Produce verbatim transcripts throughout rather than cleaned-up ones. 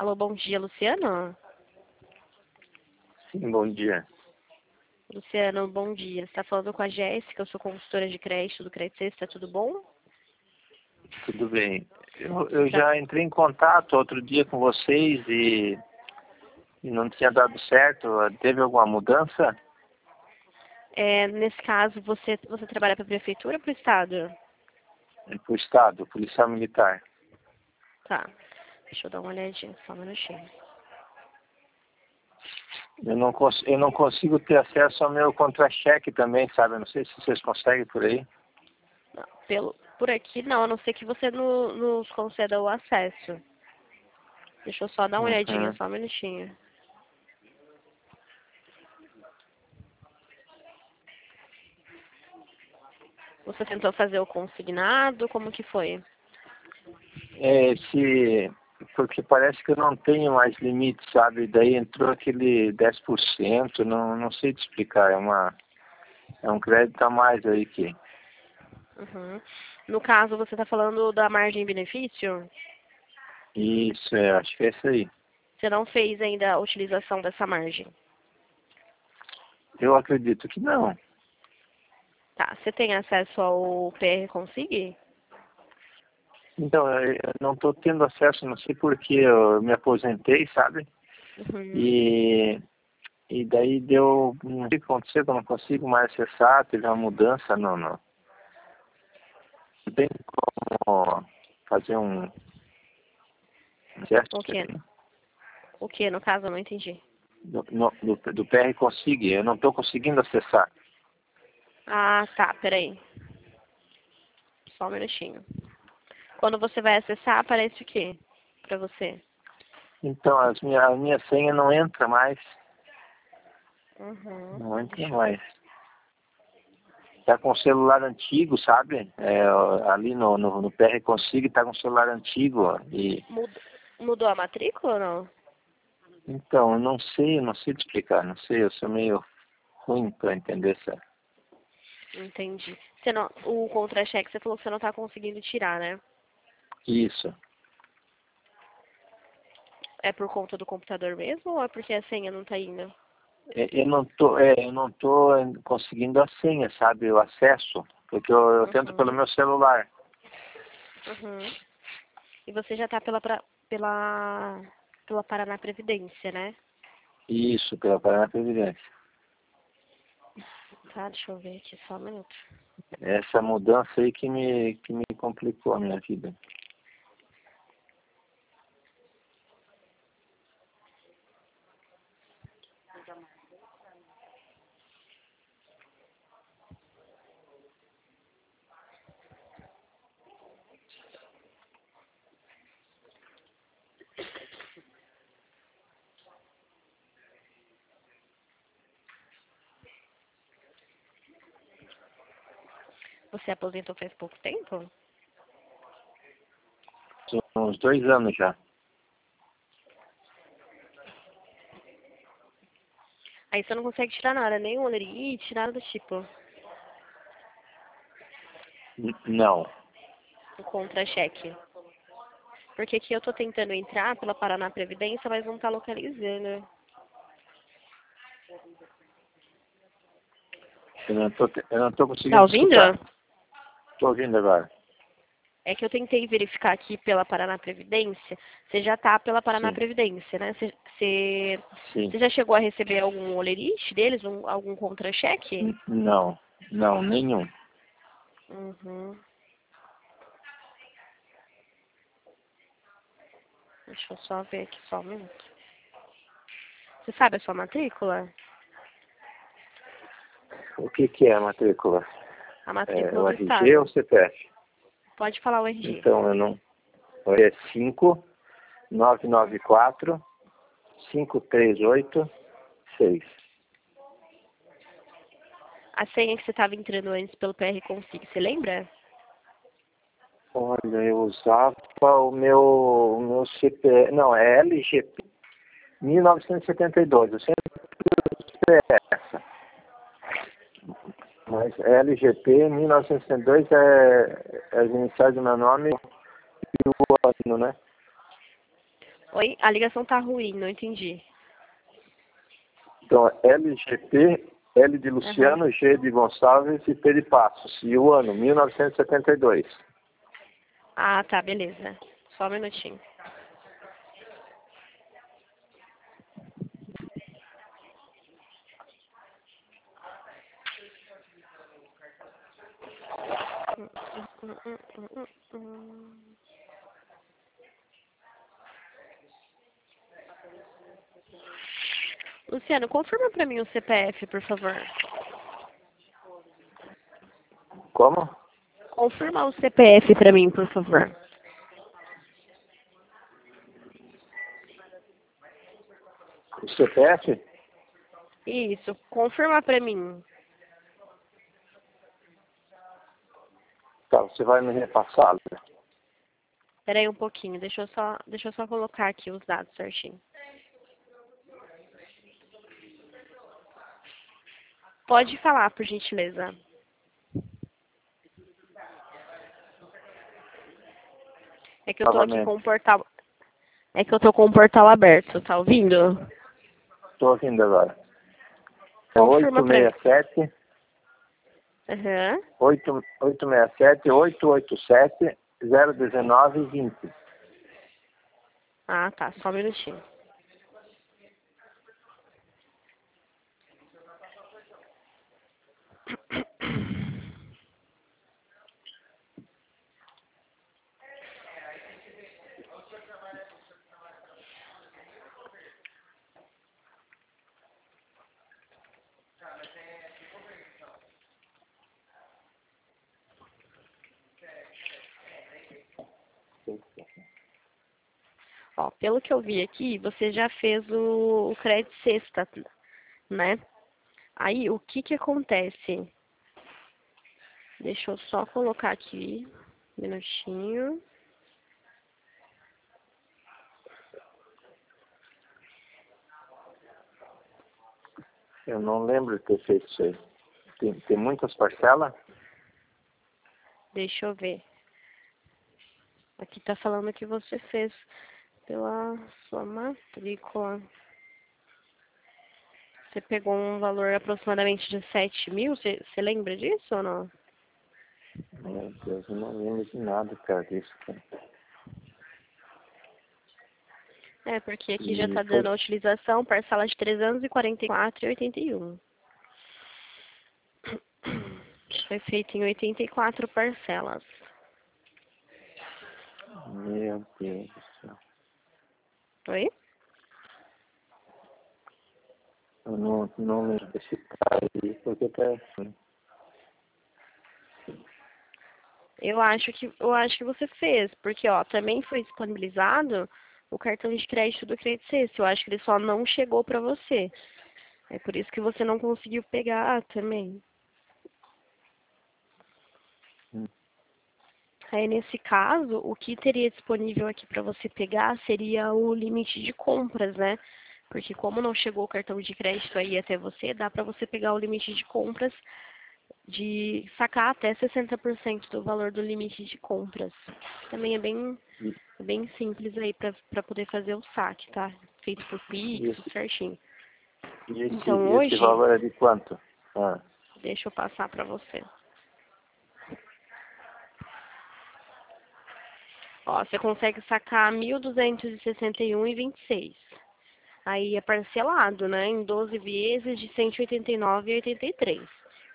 Alô, bom dia, Luciano? Sim, bom dia. Luciano, bom dia. Você está falando com a Jéssica, eu sou consultora de crédito do Credit Suisse, tá tudo bom? Tudo bem. Eu, eu já entrei em contato outro dia com vocês e, e não tinha dado certo. Teve alguma mudança? É, nesse caso, você, você trabalha para a prefeitura ou para o estado? Para o Estado, Policial Militar. Tá, deixa eu dar uma olhadinha, só um minutinho. Eu não, cons eu não consigo ter acesso ao meu contra-cheque também, sabe? Eu não sei se vocês conseguem por aí. Não, pelo, por aqui não, a não ser que você no, nos conceda o acesso. Deixa eu só dar uma olhadinha, Uhum. só um minutinho. Você tentou fazer o consignado? Como que foi? É, esse, porque parece que eu não tenho mais limite, sabe? Daí entrou aquele dez por cento, não, não sei te explicar. É, uma, é um crédito a mais aí que... Uhum. No caso, você está falando da margem benefício? Isso, é, acho que é isso aí. Você não fez ainda a utilização dessa margem? Eu acredito que não. Tá, você tem acesso ao P R Consig? Então, eu eu não estou tendo acesso, não sei porque eu me aposentei, sabe? Uhum. E, e daí deu, não sei o que aconteceu, que eu não consigo mais acessar, teve uma mudança, não, não. Não tem como fazer um acesso O que? O que, no caso, eu não entendi. do, no, do, do P R Consig, eu não estou conseguindo acessar. Ah, tá, peraí. Só um minutinho. Quando você vai acessar, aparece o quê pra você? Então, as minha, a minha senha não entra mais, Uhum. não entra Deixa eu ver. mais. Está com um celular antigo, sabe? É, ali no, no, no P R Consig está com um celular antigo. Ó, e, Mud- Mudou a matrícula ou não? então, eu não sei, eu não sei te explicar, não sei, eu sou meio ruim para entender essa. Entendi. Você não, o contra-cheque, você falou que você não tá conseguindo tirar, né? Isso. É por conta do computador mesmo ou é porque a senha não tá indo? É, Eu não tô, é, eu não tô conseguindo a senha, sabe? O acesso, porque eu, eu tento pelo Uhum. meu celular. Uhum. E você já tá pela, pra- pela, pela Paraná Previdência, né? Isso, pela Paraná Previdência. Tá, deixa eu ver aqui só um minuto. Essa mudança aí que me, que me complicou a minha vida. Você aposentou faz pouco tempo? São uns dois anos já. Aí você não consegue tirar nada, nem o olerite, nada do tipo. N- Não. O contra-cheque. Porque aqui eu tô tentando entrar pela Paraná Previdência, mas não tá localizando. Eu não tô, te- eu não tô Tá conseguindo ouvindo? escutar. Tô ouvindo agora. É que eu tentei verificar aqui pela Paraná Previdência. Você já tá pela Paraná Sim, Previdência, né? Você, você, sim. você já chegou a receber algum olerite deles? Um, algum contra-cheque? N- Não, não, nenhum. Uhum. Deixa eu só ver aqui só um minuto. Você sabe a sua matrícula? O que que é a matrícula? A É matrícula o do R G ou Estado. C P F? Pode falar o R G. Então, eu não... É cinco nove nove quatro cinco três oito seis. A senha que você estava entrando antes pelo P R Consig, você lembra? Olha, eu usava o meu, o meu C P F... Não, é L G P mil novecentos e setenta e dois. Eu sempre usei essa. Mas L G P mil novecentos e setenta e dois é, é as iniciais do meu nome e o ano, né? Oi? A ligação tá ruim, não entendi. Então, L G P, L de Luciano, Uhum. G de Gonçalves e P de Passos. E o ano, mil novecentos e setenta e dois. Ah, tá, beleza. Só um minutinho. Hum, hum, hum, hum, hum, hum. Luciano, confirma pra mim o C P F, por favor. Como? Confirma o C P F pra mim, por favor. O C P F? Isso, confirma pra mim. Tá, você vai me repassar. Espera aí um pouquinho, deixa eu só, deixa eu só colocar aqui os dados certinho. Pode falar, por gentileza. É que eu tô aqui Novamente. com o portal. É que eu tô com o portal aberto, tá ouvindo? Estou ouvindo agora. É Confirma pra mim. oito seis sete, Aham. oito seis sete, oito oito sete, zero um nove, vinte. Ah, tá, só um minutinho. Ó, pelo que eu vi aqui, você já fez o, o crédito sexta, né? Aí, o que que acontece? Deixa eu só colocar aqui, um minutinho. Eu não lembro de ter feito isso aí. Tem, tem muitas parcelas? Deixa eu ver. Aqui tá falando que você fez pela sua matrícula. Você pegou um valor aproximadamente de sete mil? Você, você lembra disso ou não? Meu Deus, eu não lembro de nada, cara, disso. Cara. É, porque aqui já E tá foi, dando a utilização, parcela de trezentos e quarenta e quatro reais e oitenta e um. Foi feito em oitenta e quatro parcelas. meu Deus do céu. Oi? Eu não, não lembro desse cara aí, porque tá assim. Eu acho que eu acho que você fez, porque ó, também foi disponibilizado o cartão de crédito do Credit Sexta. Eu acho que ele só não chegou pra você. É por isso que você não conseguiu pegar também. Hum. Aí nesse caso, o que teria disponível aqui pra você pegar seria o limite de compras, né? Porque como não chegou o cartão de crédito aí até você, dá pra você pegar o limite de compras de sacar até sessenta por cento do valor do limite de compras. Também é bem, E, é bem simples aí pra, pra poder fazer o saque, tá? Feito por e Pix, tudo esse, certinho. e esse, Então e esse hoje, valor é de quanto? Ah, deixa eu passar pra você. Ó, você consegue sacar mil duzentos e sessenta e um reais e vinte e seis. Aí é parcelado, né? Em doze vezes de cento e oitenta e nove reais e oitenta e três.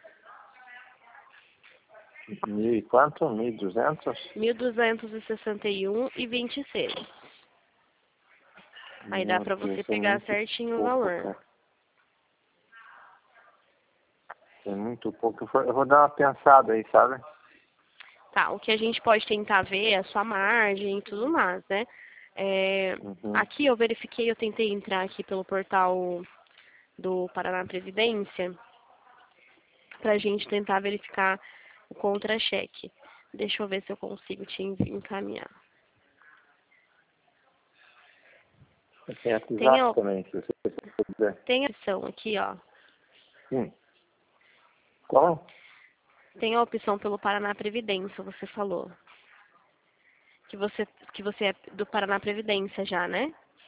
mil e quanto? Mil e duzentos? mil duzentos e sessenta e um reais e vinte e seis. Aí dá Meu pra você Deus, é pegar muito certinho o pouco, valor. cara. É muito pouco. Eu vou, eu vou dar uma pensada aí, sabe? Tá, o que a gente pode tentar ver é a sua margem e tudo mais, né? É, Uhum. aqui eu verifiquei, eu tentei entrar aqui pelo portal do Paraná Previdência pra gente tentar verificar o contra-cheque. Deixa eu ver se eu consigo te envi- encaminhar. Tem Tem WhatsApp a, também, se você quiser. tem a opção aqui, ó. Sim. Qual? Tem a opção pelo Paraná Previdência, você falou. Que você, que você é do Paraná Previdência já, né?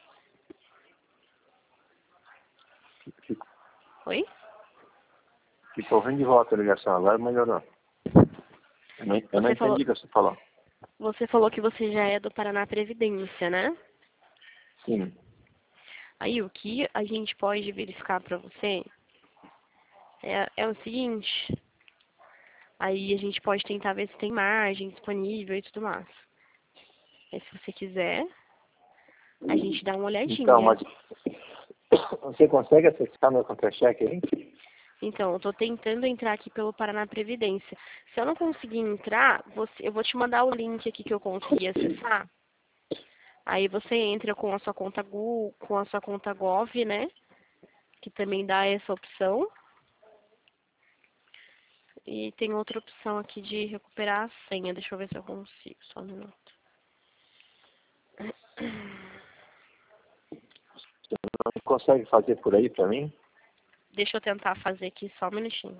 Oi? Ficou ruim de volta a ligação, agora melhorou. Eu não, eu não entendi falou... o que você falou. Você falou que você já é do Paraná Previdência, né? Sim. Aí o que a gente pode verificar para você é, é o seguinte. Aí a gente pode tentar ver se tem margem disponível e tudo mais. Aí se você quiser, a gente dá uma olhadinha. Então, mas você consegue acessar meu contra-cheque aí? Então, eu tô tentando entrar aqui pelo Paraná Previdência. Se eu não conseguir entrar, você, eu vou te mandar o link aqui que eu consegui acessar. Aí você entra com a sua conta Google, com a sua conta Gov, né? Que também dá essa opção. E tem outra opção aqui de recuperar a senha. Deixa eu ver se eu consigo. Só um minuto. Não consegue fazer por aí pra mim? Deixa eu tentar fazer aqui só um minutinho.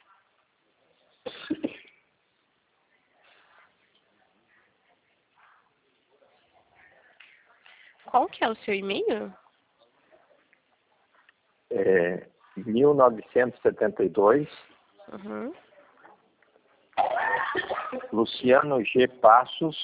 Qual que é o seu e-mail? É mil novecentos e setenta e dois, Uhum. Luciano G. Passos,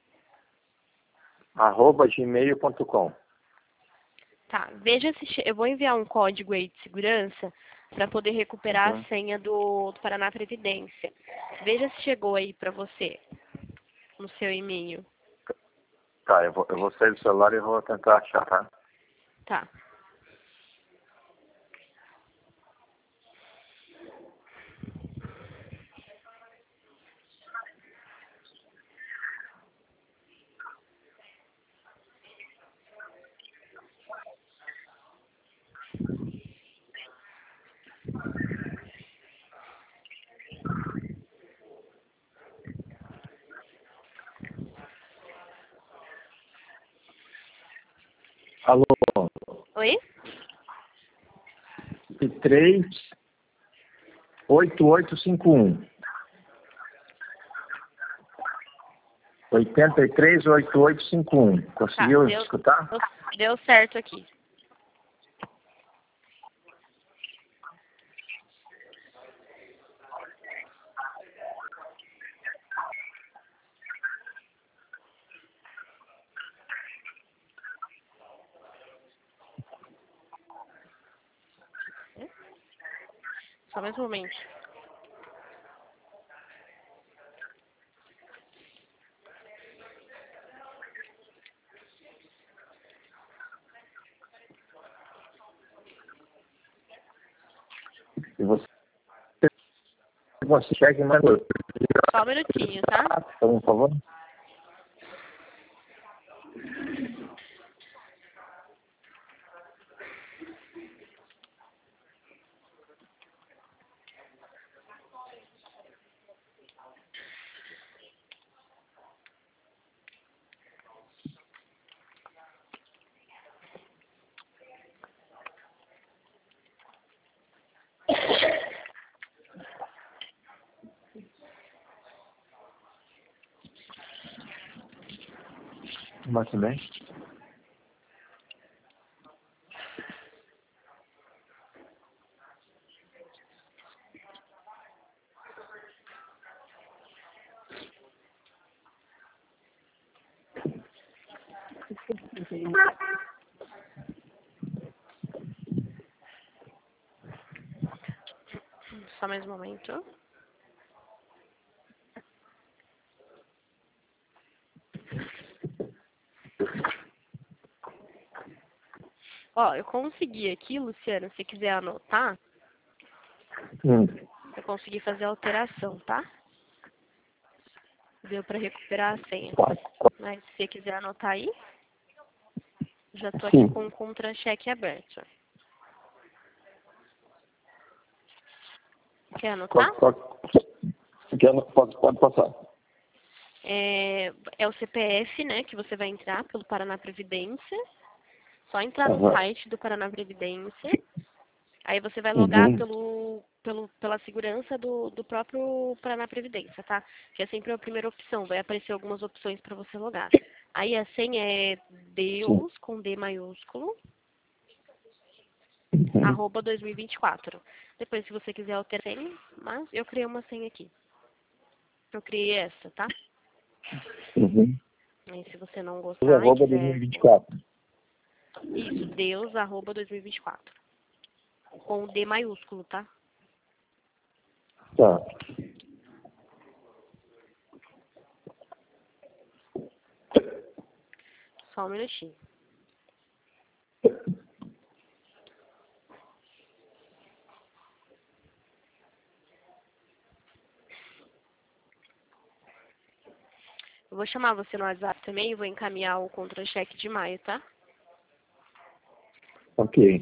arroba gmail ponto com. Tá, veja se... che- Eu vou enviar um código aí de segurança para poder recuperar Uhum. a senha do, do Paraná Previdência. Veja se chegou aí para você, no seu e-mail. Tá, eu vou, eu vou sair do celular e vou tentar achar, tá? Tá. Alô, Oi? três oito oito cinco um. oitenta e três oito oito cinco um. Tá, Conseguiu deu, escutar? deu, deu certo aqui. Só mais um momento. E você consegue mandar, Só um minutinho, tá? por favor? Mas também. Só mais um momento. Ó, eu consegui aqui, Luciano, se quiser anotar, Hum. eu consegui fazer a alteração, tá? Deu para recuperar a senha. Pode. Mas se você quiser anotar aí, já tô aqui Sim. com o contra-cheque aberto. Quer anotar? Pode, pode, quer- pode, pode passar. É, é o C P F, né, que você vai entrar pelo Paraná Previdência. Só entrar no Aham. site do Paraná Previdência. Aí você vai logar Uhum. pelo, pelo, pela segurança do, do próprio Paraná Previdência, tá? Que é sempre a primeira opção. Vai aparecer algumas opções para você logar. Aí a senha é Sim. Deus, com D maiúsculo. arroba dois mil e vinte e quatro. Depois, se você quiser alterar a senha, mas eu criei uma senha aqui. Eu criei essa, tá? Uhum. Aí, se você não gostar e arroba quiser... dois mil e vinte e quatro. Isso, Deus, arroba dois mil e vinte e quatro. Com D maiúsculo, tá? Tá. Só um minutinho. Eu vou chamar você no WhatsApp também e vou encaminhar o contra-cheque de maio, tá? Ok.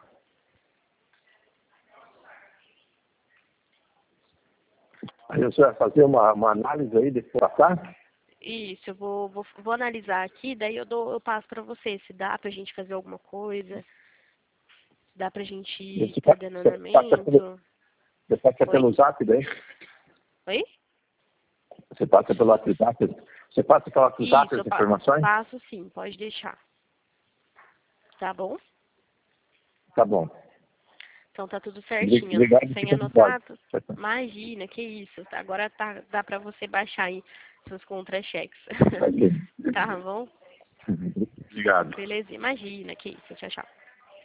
Aí você vai fazer uma, uma análise aí depois, tá? Isso, eu vou, vou, vou analisar aqui, daí eu, dou, eu passo pra você se dá pra gente fazer alguma coisa, se dá pra gente Você estar pa- dando você passa pelo, andamento. você passa Oi? pelo zap daí? Oi? Você passa pelo WhatsApp? Você passa pelo WhatsApp Isso, as eu pa informações? passo sim, pode deixar. Tá bom? Tá bom. Então tá tudo certinho. Obrigado, Sem fica de volta. anotado? Imagina, que isso. Agora tá, dá pra você baixar aí seus contra-cheques. Ok. Tá bom? Obrigado. Beleza, imagina, que isso. Tchau, tchau.